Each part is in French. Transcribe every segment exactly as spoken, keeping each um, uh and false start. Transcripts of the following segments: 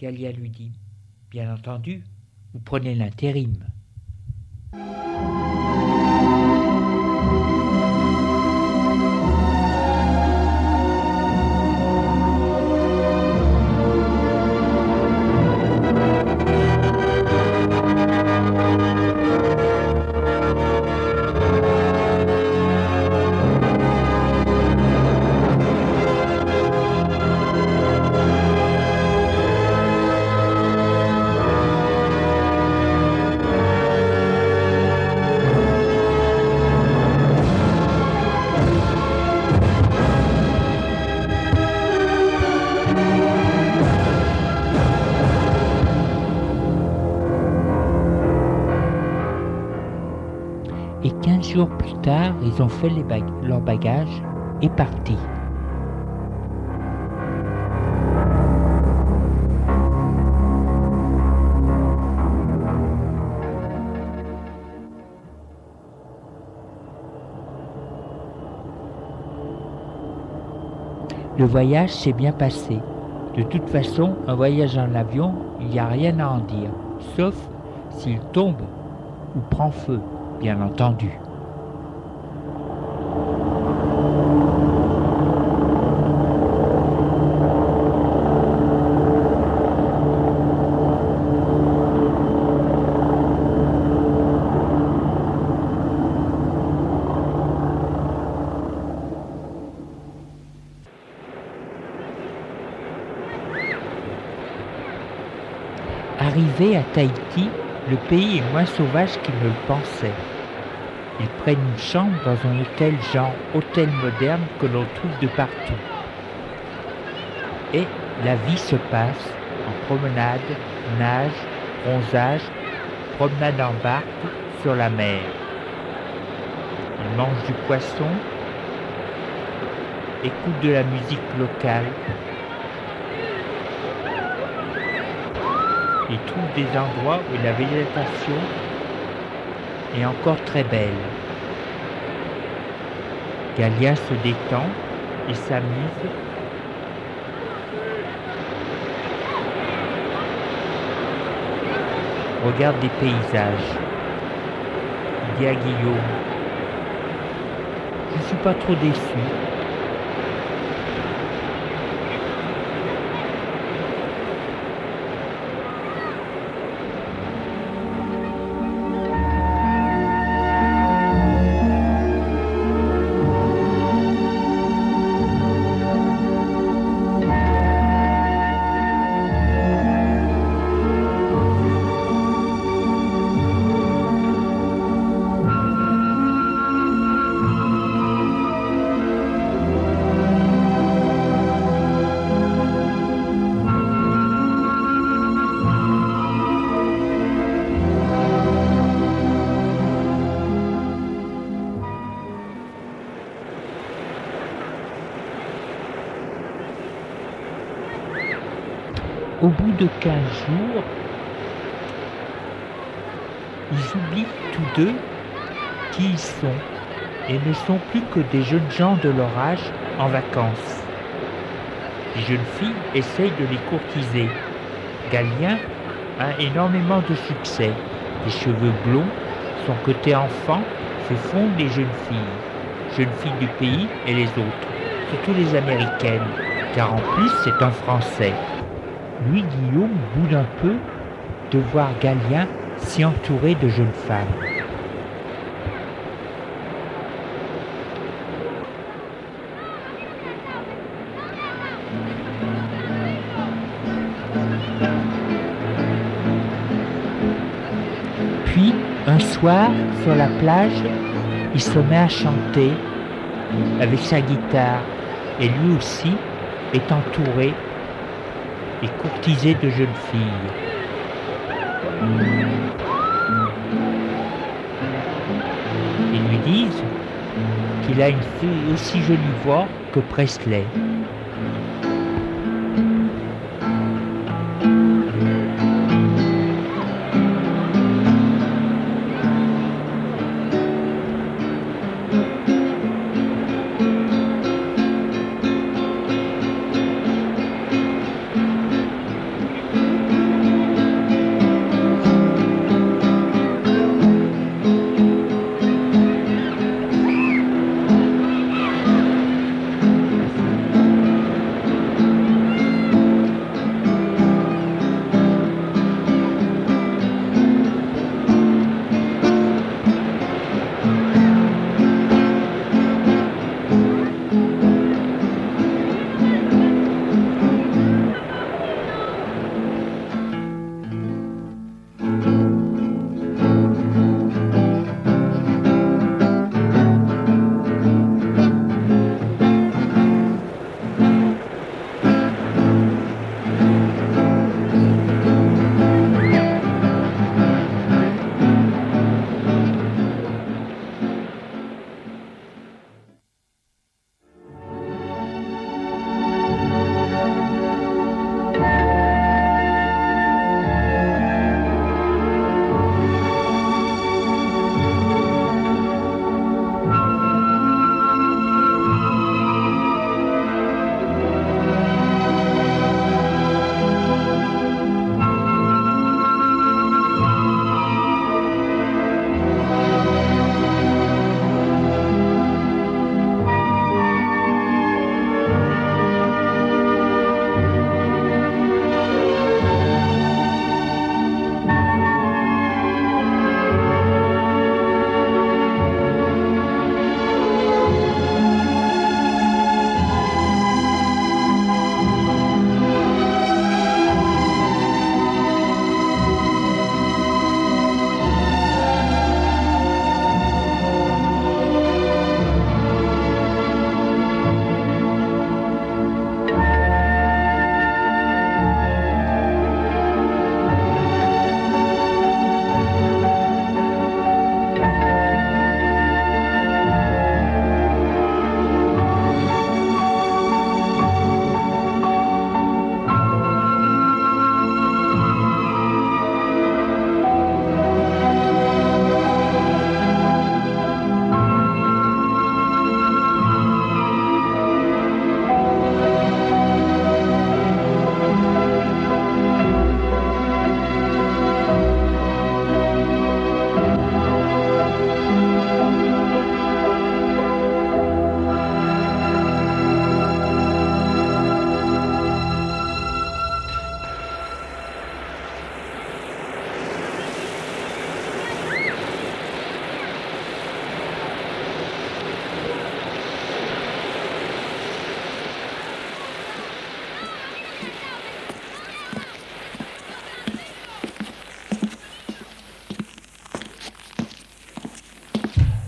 Gallia lui dit. Bien entendu, vous prenez l'intérim. Et quinze jours plus tard, ils ont fait les bag- leurs bagages et partis. Le voyage s'est bien passé. De toute façon, un voyage en avion, il n'y a rien à en dire, sauf s'il tombe ou prend feu. Bien entendu. Arrivé à Tahiti, le pays est moins sauvage qu'ils ne le pensaient. Ils prennent une chambre dans un hôtel genre hôtel moderne que l'on trouve de partout. Et la vie se passe en promenade, nage, bronzage, promenade en barque sur la mer. Ils mangent du poisson, écoutent de la musique locale. Ils trouvent des endroits où la végétation est encore très belle. Gallia se détend et s'amuse. Regarde des paysages. Il dit à Guillaume, je ne suis pas trop déçu. Au bout de quinze jours, ils oublient tous deux qui ils sont et ne sont plus que des jeunes gens de leur âge en vacances. Les jeunes filles essayent de les courtiser. Gallia a énormément de succès. Les cheveux blonds, son côté enfant fait fondre les jeunes filles. Jeunes filles du pays et les autres, surtout les américaines, car en plus c'est un Français. Lui, Guillaume, boude un peu de voir Gallia si entouré de jeunes femmes. Puis, un soir, sur la plage, il se met à chanter avec sa guitare et lui aussi est entouré et courtisé de jeunes filles. Ils lui disent qu'il a une fille aussi jolie voix que Presley.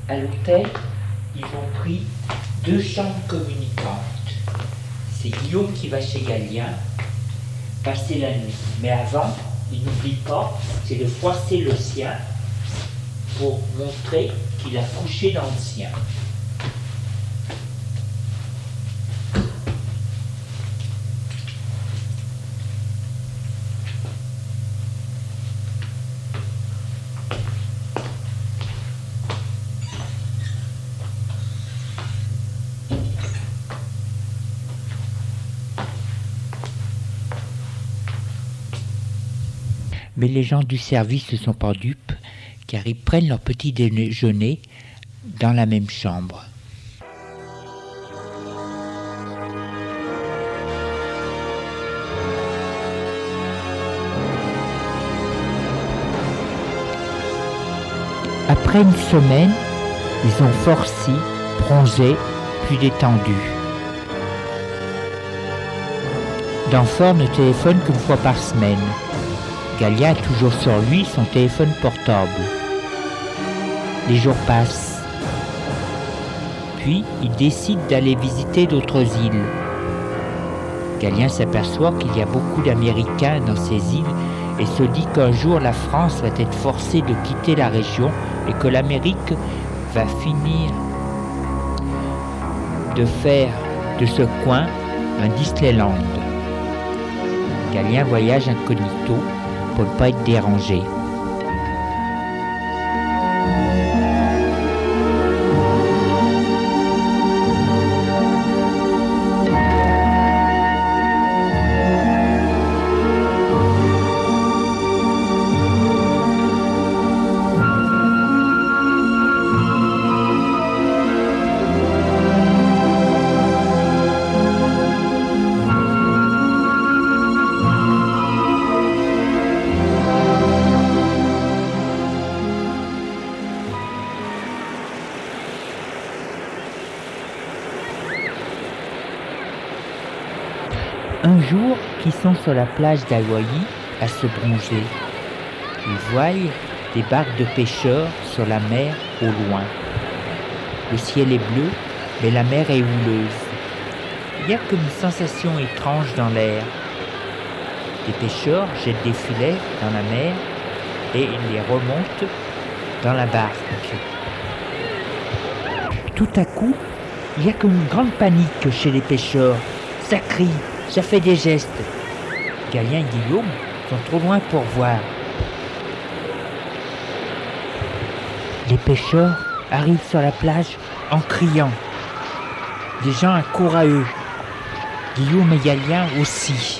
à l'hôtel, ils ont pris deux chambres communicantes. C'est Guillaume qui va chez Galien passer la nuit. Mais avant, il n'oublie pas, c'est de froisser le sien pour montrer qu'il a couché dans le sien. Mais les gens du service ne sont pas dupes, car ils prennent leur petit déjeuner dans la même chambre. Après une semaine, ils ont forci, bronzé, puis détendu. Danfort ne téléphone qu'une fois par semaine. Galien a toujours sur lui son téléphone portable. Les jours passent. Puis, il décide d'aller visiter d'autres îles. Galien s'aperçoit qu'il y a beaucoup d'Américains dans ces îles et se dit qu'un jour la France va être forcée de quitter la région et que l'Amérique va finir de faire de ce coin un Disneyland. Galien voyage incognito pour ne pas être dérangé. Un jour, qu'ils sont sur la plage d'Hawaï à se bronzer, ils voient des barques de pêcheurs sur la mer au loin. Le ciel est bleu, mais la mer est houleuse. Il y a comme une sensation étrange dans l'air. Les pêcheurs jettent des filets dans la mer et ils les remontent dans la barque. Tout à coup, il y a comme une grande panique chez les pêcheurs. Ça crie. Ça fait des gestes. Galien et Guillaume sont trop loin pour voir. Les pêcheurs arrivent sur la plage en criant. Des gens accourent à eux. Guillaume et Galien aussi.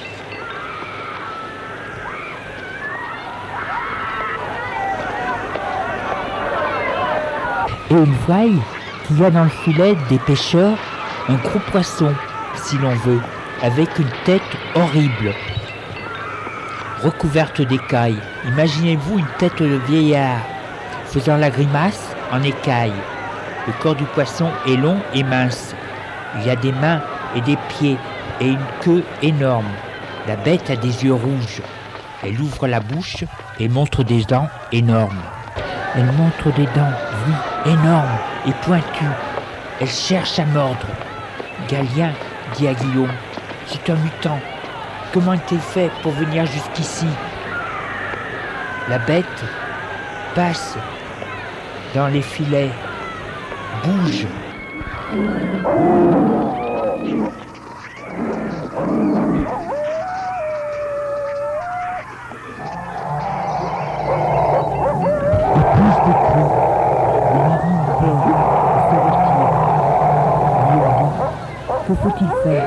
Et ils voient qu'il y a dans le filet des pêcheurs un gros poisson, si l'on veut, avec une tête horrible, recouverte d'écailles. Imaginez-vous une tête de vieillard, faisant la grimace en écailles. Le corps du poisson est long et mince. Il y a des mains et des pieds et une queue énorme. La bête a des yeux rouges. Elle ouvre la bouche et montre des dents énormes. Elle montre des dents, oui, énormes et pointues. Elle cherche à mordre. Galien dit à Guillaume: c'est un mutant. Comment a-t-il fait pour venir jusqu'ici? La bête passe dans les filets, bouge. Et pousse des cris. Les marins ont peur et se retirent. Guillaume dit: que faut-il faire?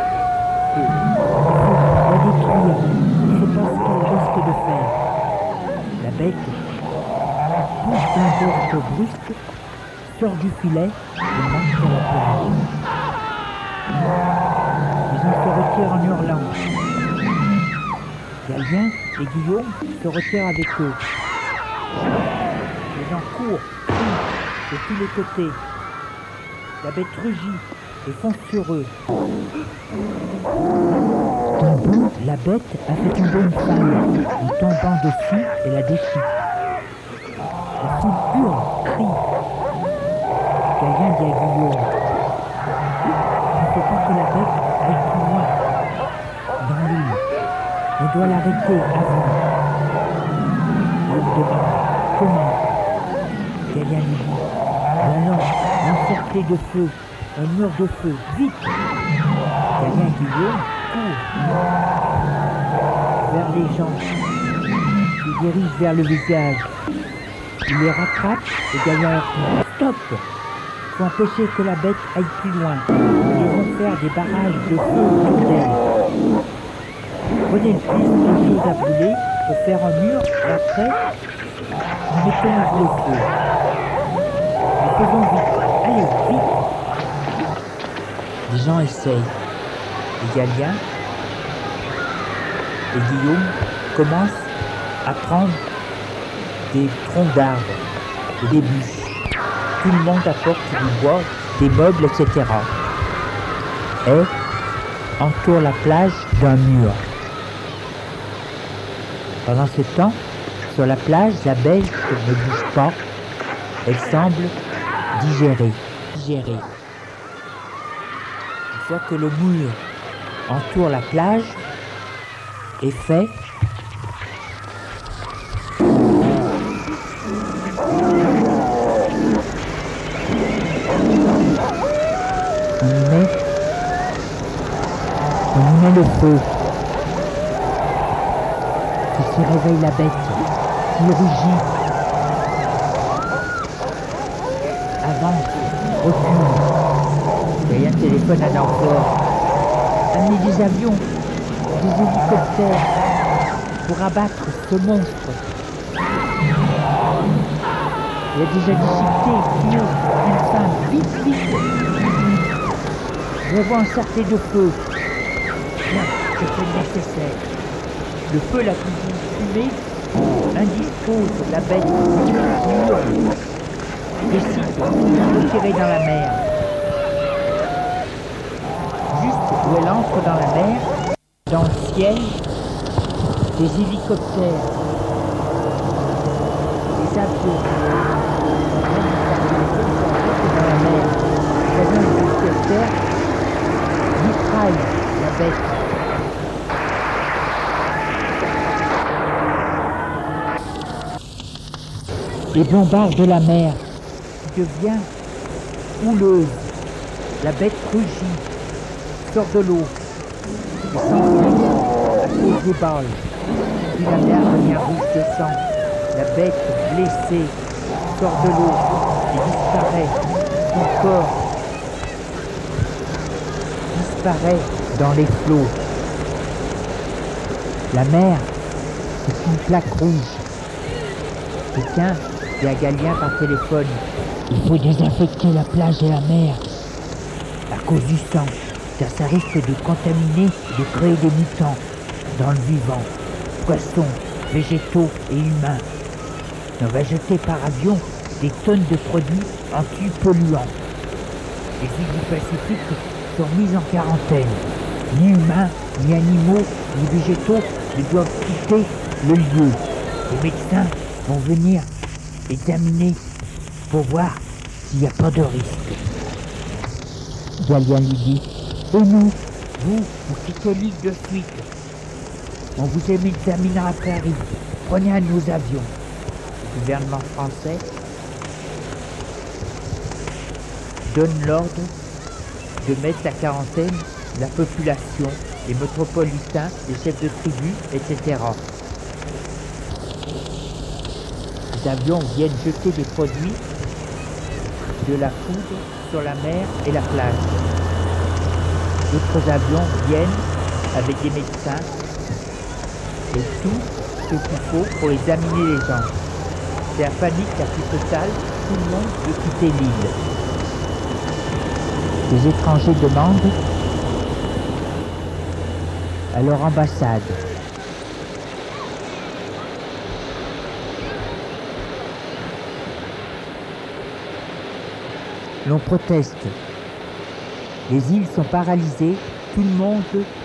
La détruire, je sais pas ce qu'elle risque de faire. La bête pousse d'un geste brusque, sort du filet et monte sur la plage. Ils en se retirent en hurlant. Galien et Guillaume se retirent avec eux. Les gens courent, crient de tous les côtés. La bête rugit et fonce sur eux. D'un bout, la bête a fait tomber une femme, lui tombant dessus et la déchire. La foule hurle, crie. Galien dit à Guillaume, il ne faut pas que la bête aille plus loin dans l'île. On doit l'arrêter avant. Guillaume demande, comment? Galien lui dit, alors, encerclé de feu, un mur de feu, vite! Galien et Guillaume courent vers les gens, ils dirigent vers le visage. Il les rattrape et Galien leur dit, stop! Faut empêcher que la bête aille plus loin. Ils vont faire des barrages de feu autour d'elle. Prenez le plus de choses à brûler pour faire un mur et après, nous mettons le feu. Mais faisons vite. Allez, vite! Les gens essayent. Et Galien et Guillaume commencent à prendre des troncs d'arbres et des bûches. Tout le monde apporte du bois, des meubles, et cetera. Et entoure la plage d'un mur. Pendant ce temps, sur la plage, la bête ne bouge pas. Elle semble digérer. digérer. Une fois que le mur entoure la plage est fait, on y met, on y met le feu. Ceci réveille la bête, qui rugit, avance, recule. Galien téléphone à Nanfort. Amenez des avions, des hélicoptères pour abattre ce monstre. Il y a déjà discuté, Kyo, une femme, vite, vite. Je vois un cercle de feu. Bien, je fais le nécessaire. Le feu, la cuisine fumée, indispose la bête qui hurle. Décide de la retirer dans la mer. Juste où elle entre dans la mer, dans le ciel, des hélicoptères, des avions. Dans la mer, les avions et les hélicoptères mitraillent la bête. Et bombardent la mer, qui devient houleuse. La bête rugit, sort de l'eau, et s'enfuit à cause des balles. Puis la mer devient rouge de sang. La bête blessée sort de l'eau et disparaît. Son corps disparaît dans les flots. La mer, c'est une plaque rouge. Quelqu'un dit à Galien par téléphone, il faut désinfecter la plage et la mer à cause du sang, car ça risque de contaminer, de créer des mutants dans le vivant, poissons, végétaux et humains. On va jeter par avion des tonnes de produits anti-polluants. Les îles du Pacifique sont mises en quarantaine. Ni humains, ni animaux, ni végétaux ne doivent quitter le lieu. Les médecins vont venir examiner pour voir s'il n'y a pas de risque. Galien lui dit, et nous, vous, vous quittez l'île de suite. On vous examinera à Paris. Prenez un de nos avions. Le gouvernement français donne l'ordre de mettre la quarantaine la population, les métropolitains, les chefs de tribu, et cetera. Les avions viennent jeter des produits, de la foudre sur la mer et la plage. D'autres avions viennent avec des médecins et tout ce qu'il faut pour examiner les gens. C'est la panique la plus totale, tout le monde veut quitter l'île. Les étrangers demandent à leur ambassade. L'on proteste. Les îles sont paralysées, tout le monde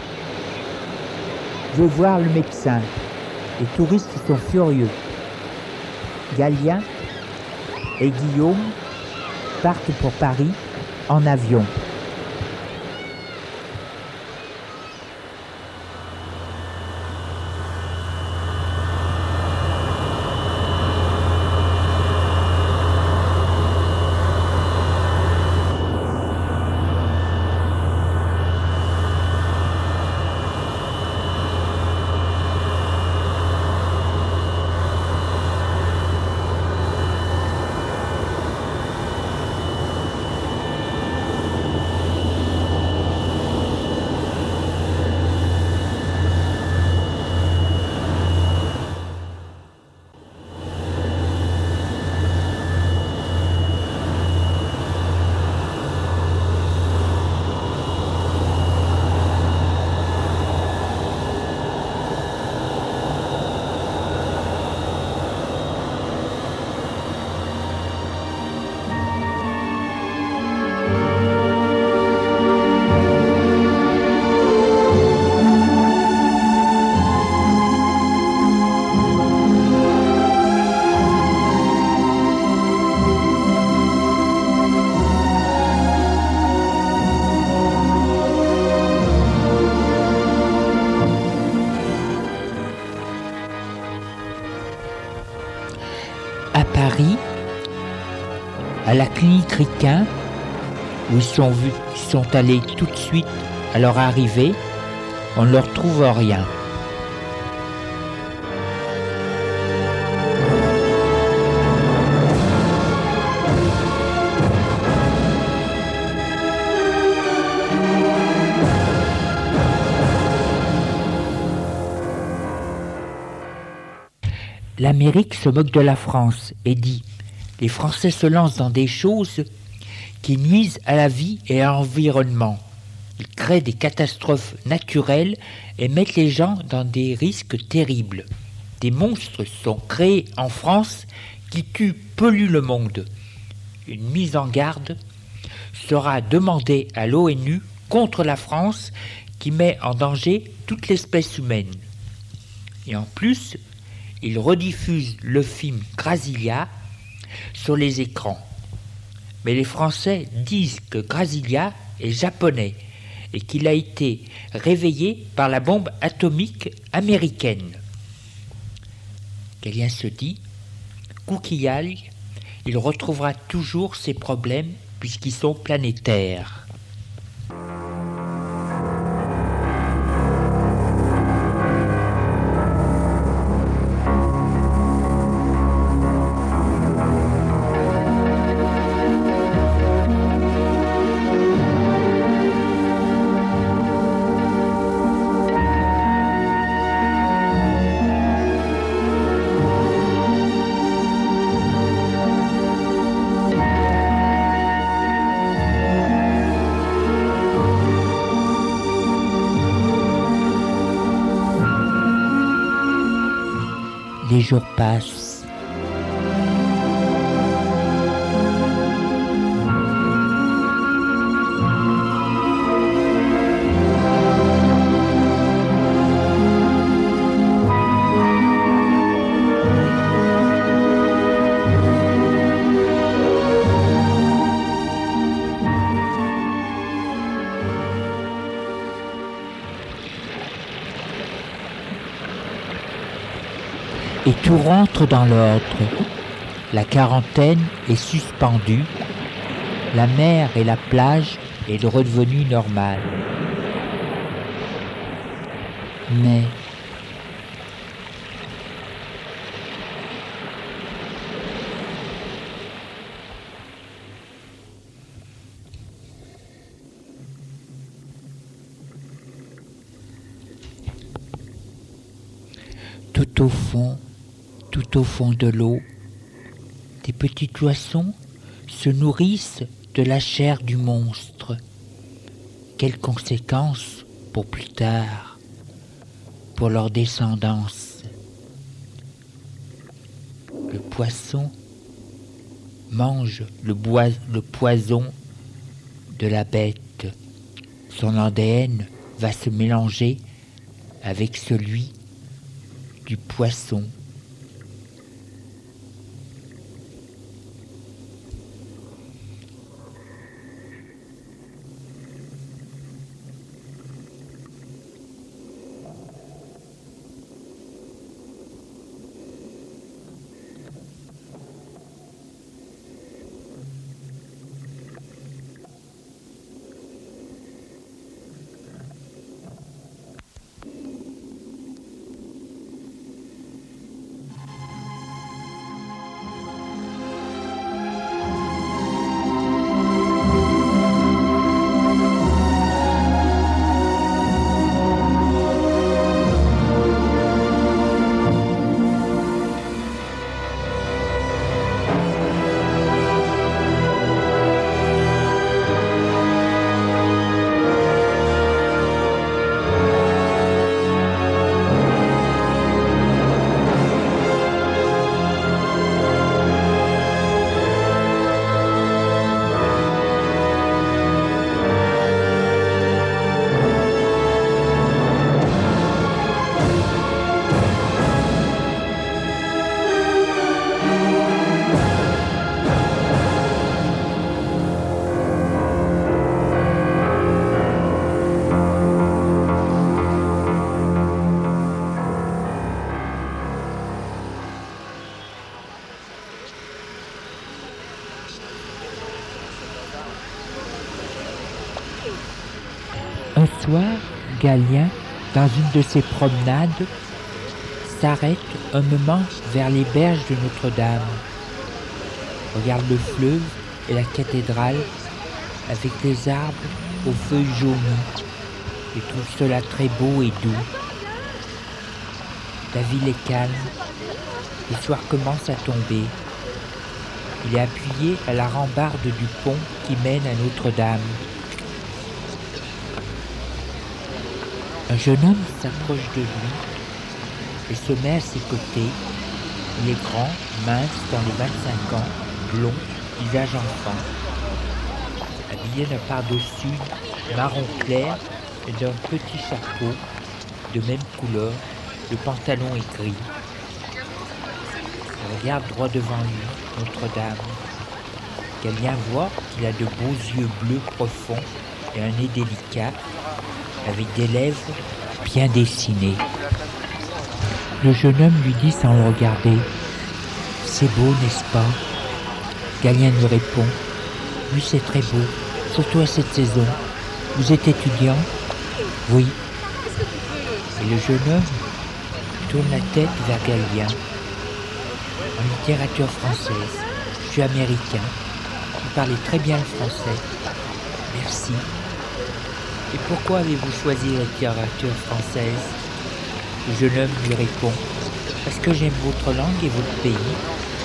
veut voir le médecin. Les touristes sont furieux. Galien et Guillaume partent pour Paris en avion. À Paris, à la clinique Riquin, où ils sont, vus, ils sont allés tout de suite à leur arrivée, on ne leur trouve rien. L'Amérique se moque de la France et dit « Les Français se lancent dans des choses qui nuisent à la vie et à l'environnement. Ils créent des catastrophes naturelles et mettent les gens dans des risques terribles. Des monstres sont créés en France qui tuent, polluent le monde. Une mise en garde sera demandée à l'ONU contre la France qui met en danger toute l'espèce humaine. Et en plus, ils rediffusent le film Grasilia sur les écrans. Mais les Français disent que Grasilia est japonais et qu'il a été réveillé par la bombe atomique américaine. » Galien se dit « Coquillage, il retrouvera toujours ses problèmes puisqu'ils sont planétaires. » Les jours passent. Et tout rentre dans l'ordre. La quarantaine est suspendue. La mer et la plage est redevenue normale. Mais tout au fond, tout au fond de l'eau, des petits poissons se nourrissent de la chair du monstre. Quelles conséquences pour plus tard, pour leur descendance? Le poisson mange le, bois, le poison de la bête. Son A D N va se mélanger avec celui du poisson. soir, Galien, dans une de ses promenades, s'arrête un moment vers les berges de Notre-Dame. Regarde le fleuve et la cathédrale avec les arbres aux feuilles jaunies et trouve cela très beau et doux. La ville est calme, le soir commence à tomber. Il est appuyé à la rambarde du pont qui mène à Notre-Dame. Un jeune homme s'approche de lui et se met à ses côtés. Il est grand, mince, dans les vingt-cinq ans, blond, visage enfant. Habillé d'un pardessus marron clair et d'un petit chapeau de même couleur, le pantalon est gris. Il regarde droit devant lui, Notre-Dame. Galien voit qu'il a de beaux yeux bleus profonds et un nez délicat, avec des lèvres bien dessinées. Le jeune homme lui dit sans le regarder, « C'est beau, n'est-ce pas ?» Galien lui répond, « Oui, c'est très beau, surtout à cette saison. Vous êtes étudiant ?»« Oui. » Et le jeune homme tourne la tête vers Galien. « En littérature française, je suis américain. Vous parlez très bien le français. Merci. Et pourquoi avez-vous choisi la littérature française ?» Le jeune homme lui répond, « Parce que j'aime votre langue et votre pays. Merci. »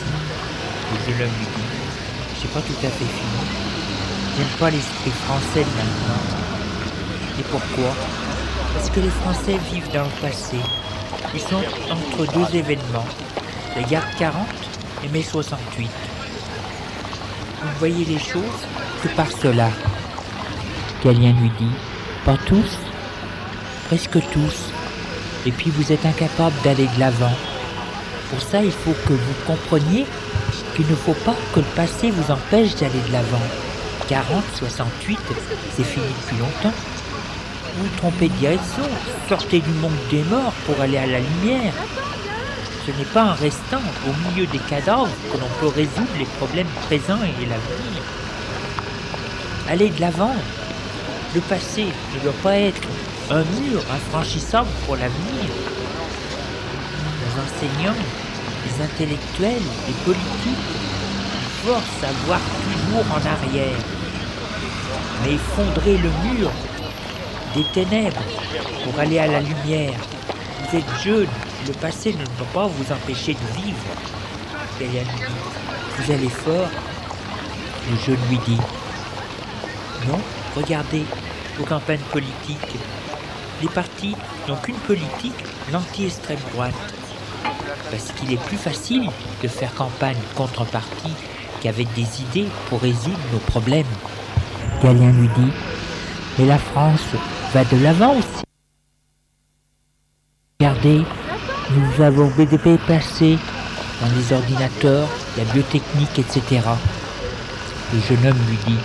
Le jeune homme lui dit, « J'ai pas tout à fait fini. J'aime pas l'esprit français de maintenant. » Et pourquoi ? Parce que les Français vivent dans le passé. Ils sont entre deux événements, la guerre de quarante et mai soixante-huit. Vous ne voyez les choses que par cela. Galien lui dit, « Pas tous, presque tous. Et puis vous êtes incapable d'aller de l'avant. Pour ça, il faut que vous compreniez qu'il ne faut pas que le passé vous empêche d'aller de l'avant. quarante, soixante-huit, c'est fini depuis longtemps. Vous vous trompez de direction, sortez du monde des morts pour aller à la lumière. Ce n'est pas en restant au milieu des cadavres que l'on peut résoudre les problèmes présents et l'avenir. Allez de l'avant. Le passé ne doit pas être un mur infranchissable pour l'avenir. Les enseignants, les intellectuels, les politiques forcent à voir toujours en arrière. Mais effondrer le mur des ténèbres pour aller à la lumière. Vous êtes jeune, le passé ne doit pas vous empêcher de vivre. Galien lui dit, vous allez fort. Le jeune lui dit, non, regardez, aux campagnes politiques. Les partis n'ont qu'une politique, l'anti-extrême droite. Parce qu'il est plus facile de faire campagne contre un parti qu'avec des idées pour résoudre nos problèmes. Galien lui dit, mais la France va de l'avant aussi. Regardez, nous avons dépassé dans les ordinateurs, la biotechnique, et cetera. Le jeune homme lui dit,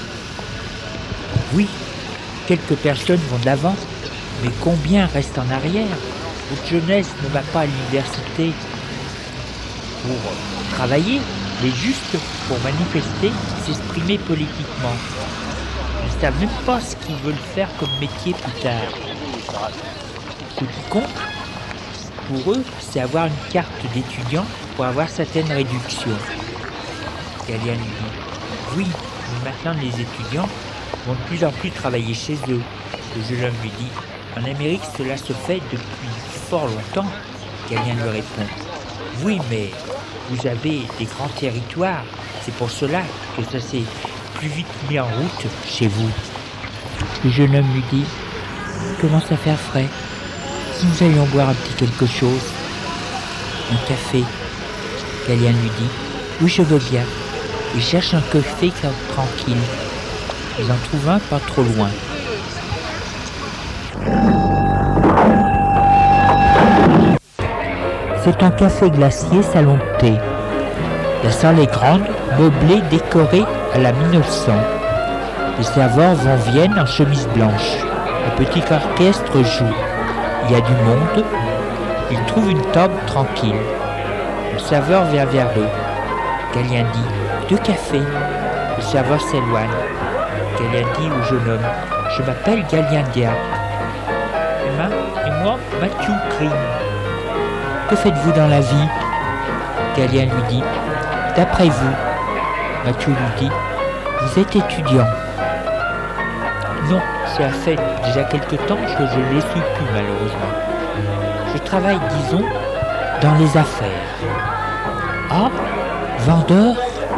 oui, quelques personnes vont de l'avant, mais combien restent en arrière? Votre jeunesse ne va pas à l'université pour travailler, mais juste pour manifester, s'exprimer politiquement. Ils ne savent même pas ce qu'ils veulent faire comme métier plus tard. Ce qui compte, pour eux, c'est avoir une carte d'étudiant pour avoir certaines réductions. Galien lui dit, oui, mais maintenant les étudiants vont de plus en plus travailler chez eux. Le jeune homme lui dit, en Amérique, cela se fait depuis fort longtemps. Galien lui répond, oui, mais vous avez des grands territoires. C'est pour cela que ça s'est plus vite mis en route chez vous. Le jeune homme lui dit, commence à faire frais. Si nous allions boire un petit quelque chose, un café. Galien lui dit, oui, je veux bien. Il cherche un café tranquille. Ils en trouvent un pas trop loin. C'est un café glacier salon de thé. La salle est grande, meublée, décorée à la mille neuf cents. Les serveurs vont viennent en chemise blanche. Un petit orchestre joue. Il y a du monde. Ils trouvent une table tranquille. Le serveur vient vers eux. Galien dit, deux cafés. Le serveur s'éloigne. Galien dit au jeune homme, je m'appelle Galien Diab. Et, ma, et moi, Mathieu Green. Que faites-vous dans la vie? Galien lui dit, d'après vous. Mathieu lui dit, vous êtes étudiant. Non, cela fait déjà quelque temps que je ne le suis plus malheureusement. Je travaille, disons, dans les affaires. Ah, vendeur?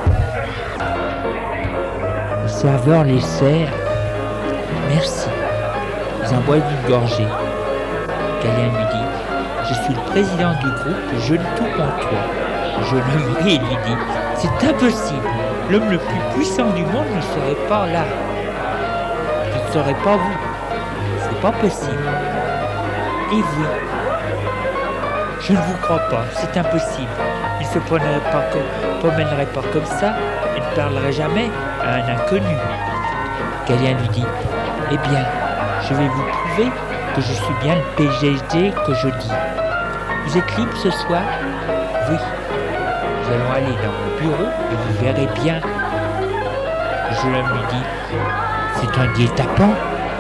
Le serveur les sert. Merci. Ils en boivent une gorgée. Galien lui dit, je suis le président du groupe Jeune Tout contre toi. Le jeune homme rit et lui dit, c'est impossible. L'homme le plus puissant du monde ne serait pas là. Ce ne serait pas vous. C'est pas possible. Et vous? Je ne vous crois pas, c'est impossible. Il ne se promènerait pas, comme, promènerait pas comme ça et ne parlerait jamais à un inconnu. Galien lui dit, eh bien, je vais vous prouver que je suis bien le P G D que je dis. Vous êtes libre ce soir? Oui. Nous allons aller dans mon bureau et vous verrez bien. Le jeune homme lui dit, c'est un guet-apens.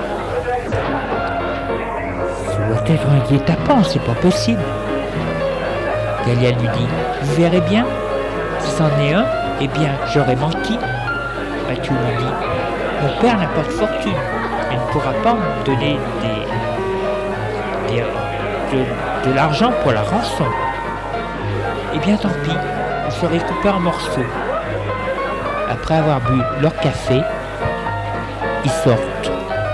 Ça doit être un guet-apens, c'est pas possible. Galien lui dit, vous verrez bien. Si c'en est un, eh bien, j'aurais menti. Mathieu lui dit, mon père n'a pas de fortune. Il ne pourra pas me donner des, des, de, de l'argent pour la rançon. Eh bien, tant pis, vous serez coupés en morceaux. Après avoir bu leur café, ils sortent.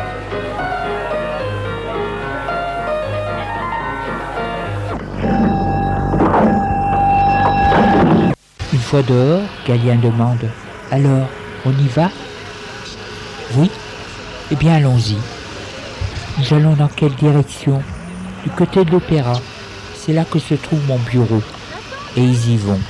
Une fois dehors, Galien demande, alors, on y va? Oui. Eh bien, allons-y. Nous allons dans quelle direction? Du côté de l'opéra. C'est là que se trouve mon bureau. Et ils y vont.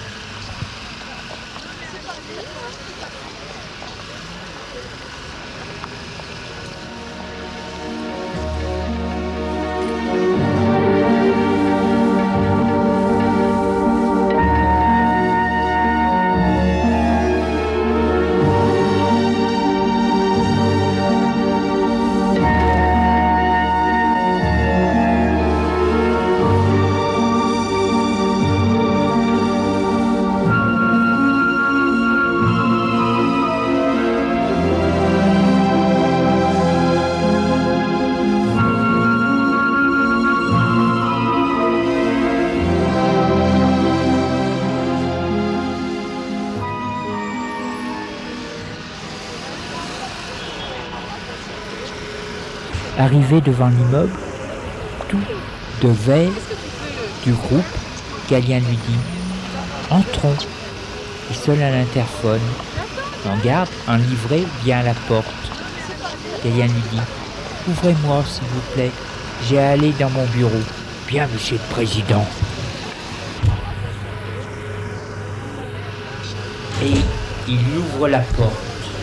Arrivé devant l'immeuble, tout de verre du groupe, Galien lui dit « Entrons !» Il sonne à l'interphone. En garde, un livré vient à la porte. Galien lui dit « Ouvrez-moi, s'il vous plaît, j'ai à aller dans mon bureau. »« Bien, monsieur le président. » Et il ouvre la porte.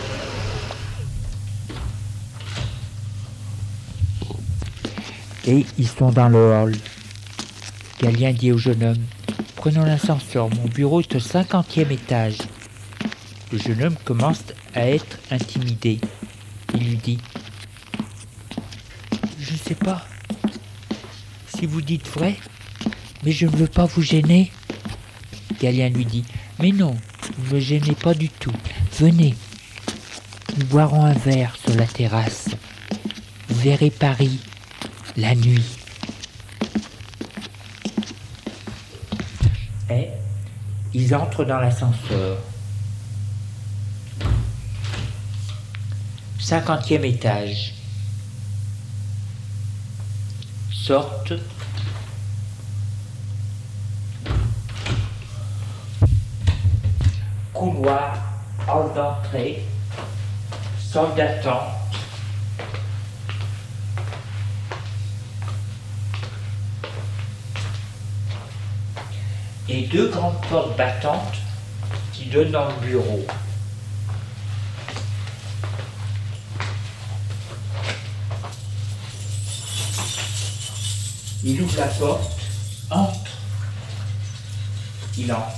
Et ils sont dans le hall. Galien dit au jeune homme, « Prenons l'ascenseur, mon bureau est au cinquantième étage. » Le jeune homme commence à être intimidé. Il lui dit, « Je ne sais pas si vous dites vrai, mais je ne veux pas vous gêner. » Galien lui dit, « Mais non, vous ne me gênez pas du tout. Venez, nous boirons un verre sur la terrasse. Vous verrez Paris. La nuit. » Et ils entrent dans l'ascenseur. Cinquantième étage. Sortent. Couloir, hall d'entrée, salle d'attente. Et deux grandes portes battantes qui donnent dans le bureau. Il ouvre la porte, entre. Il entre.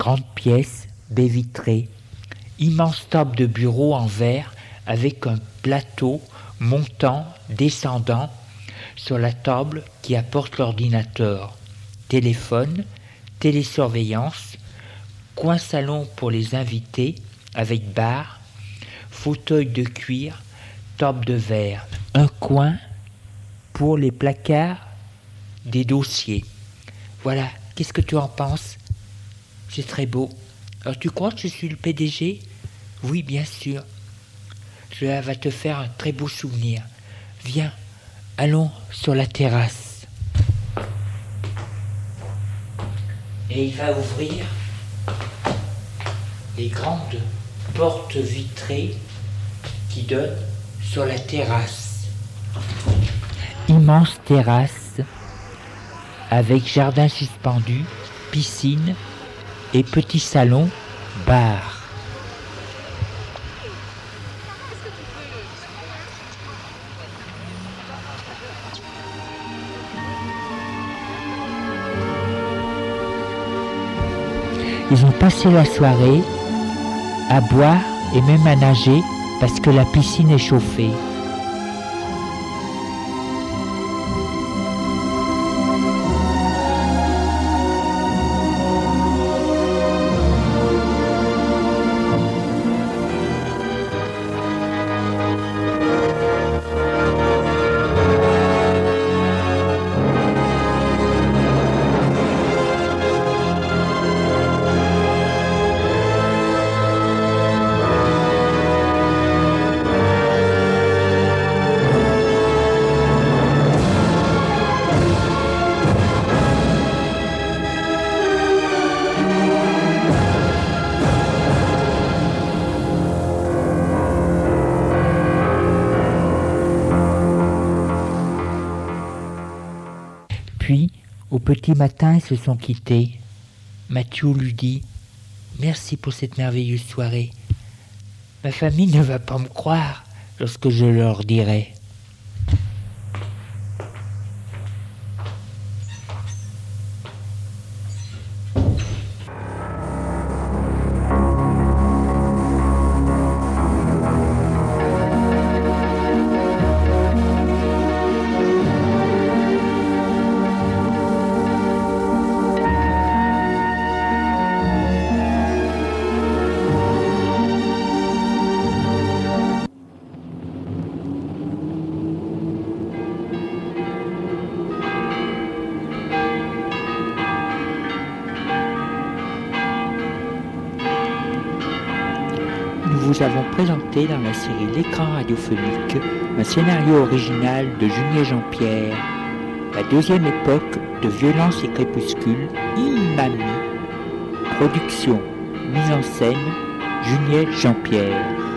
Grande pièce, baie vitrée, immense table de bureau en verre avec un plateau montant, descendant sur la table qui apporte l'ordinateur, téléphone, télésurveillance, coin salon pour les invités avec bar, fauteuil de cuir, table de verre, un coin pour les placards des dossiers. Voilà, qu'est-ce que tu en penses? C'est très beau. Alors tu crois que je suis le P D G? Oui, bien sûr. Cela va te faire un très beau souvenir. Viens, allons sur la terrasse. Et il va ouvrir les grandes portes vitrées qui donnent sur la terrasse. Immense terrasse avec jardin suspendu, piscine et petit salon, bar. Ils ont passé la soirée à boire et même à nager parce que la piscine est chauffée. Puis, au petit matin, ils se sont quittés. Mathieu lui dit « Merci pour cette merveilleuse soirée. Ma famille ne va pas me croire lorsque je leur dirai. » Nous vous avons présenté dans la série L'écran radiophonique un scénario original de Junier Jean-Pierre, la deuxième époque de Violence et Crépuscule, Imami. Production, mise en scène, Junier Jean-Pierre.